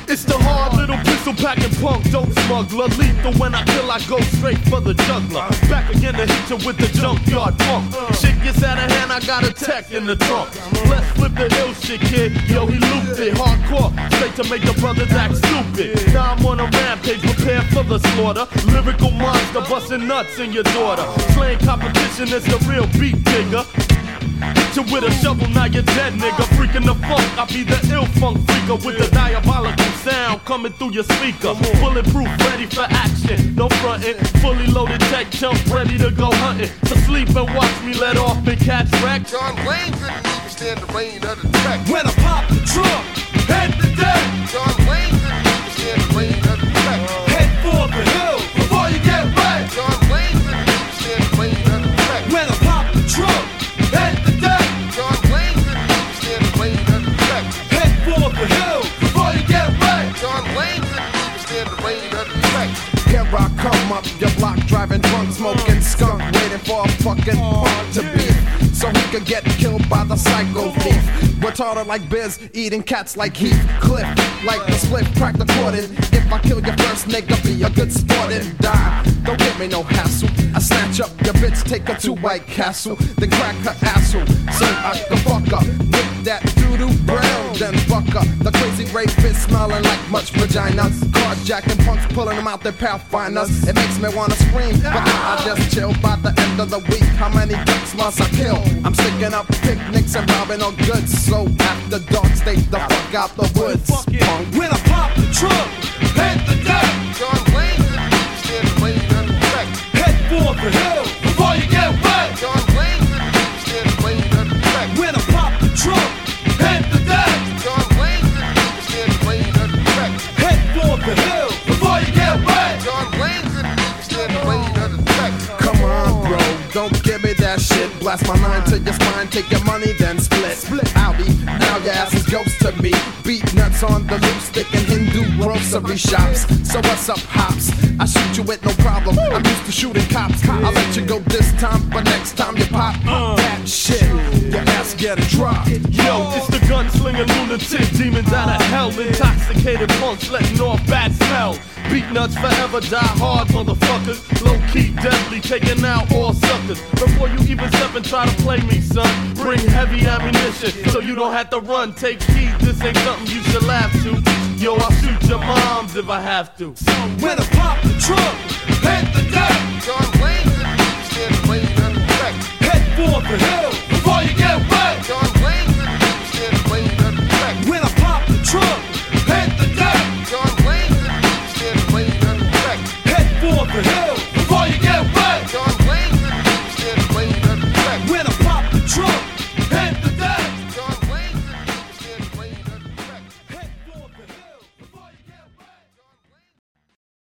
It's the hard little pistol packing punk, dope smuggler. Lethal when I kill, I go straight for the juggler. Back again to hit you with the junkyard funk. Shit gets out of hand, I got a tech in the trunk. Let's flip the ill shit, kid. Yo, he looped it hardcore, straight to make the brothers act stupid. Now I'm on a rampage, prepared for the slaughter. Lyrical monster busting nuts in your daughter. Slaying competition is the real beat digger. Hit you with a shovel, now you're dead, nigga. Freaking the funk, I be the ill funk freaker with the diabolical sound coming through your speaker. Bulletproof, ready for action, no frontin'. Fully loaded tech, jump ready to go hunting. To sleep and watch me let off and catch wreck. John Wayne couldn't even stand the rain of the track. When I pop the trunk, head to death. John Wayne couldn't even stand the rain of the track. Head for the hill before you get wet. John Wayne couldn't even stand the rain of the track. When I pop the trunk, head to death. John Wayne couldn't even stand the rain of the track. Head for the hill before you get wet. John Wayne couldn't even stand the rain of the track. Here I come up your block, driving drunk, smoking skunk, waiting for a fucking punk to beat, so he could get killed by the psycho thief. Retarded like Biz, eating cats like Heath Cliff, like the split, crack the cordon. If I kill your first nigga, be a good sport and die. Don't give me no hassle. I snatch up your bitch, take her to White Castle, then crack her asshole, so I can fuck her with that doo-doo brown, then fuck her. The crazy rapist smelling like much vagina. Carjacking punks, pulling them out their pathfinders. It makes me wanna scream, but then I just chill. By the end of the week, how many ducks must I kill? I'm sticking up picnics and robbing all goods. So after dark, stay the fuck out the woods. Punk. When I pop the trunk, head to death. John Wayne couldn't even stand the rain of the track. Head for the hill before you get wet. John Wayne couldn't even stand the rain of the track. When I pop the trunk, head to death. John Wayne couldn't even stand the rain of the track. Head for the hill before you get wet. John Wayne couldn't even stand the rain of the track. Come on, bro, don't give me that shit. Blast my mind to your spine, take your money, then split. Audi, now your ass is ghost to me. Beat nuts on the loose, sticking Hindu grocery shops. So what's up, hops? I shoot you with no problem. I'm used to shooting cops. I'll let you go this time, but next time you pop that shit, your ass get dropped. Yo, it's the gunslinging lunatic demons out of hell. Intoxicated punks letting off bad smell. Beat nuts forever, die hard, motherfuckers. Low key, deadly, taking out all suckers. Before you even step and try to play me, son, bring heavy ammunition so you don't have to run. Take heed, this ain't something you should laugh to. Yo, I'll shoot your moms if I have to. So when I pop the trunk, head to death. John Wayne couldn't even stand the rain of the track. Head for the hill before you get wet. John Wayne couldn't even stand the rain of the track. When I pop the trunk, head to death. John Wayne couldn't even stand the rain of the track. Head for the hill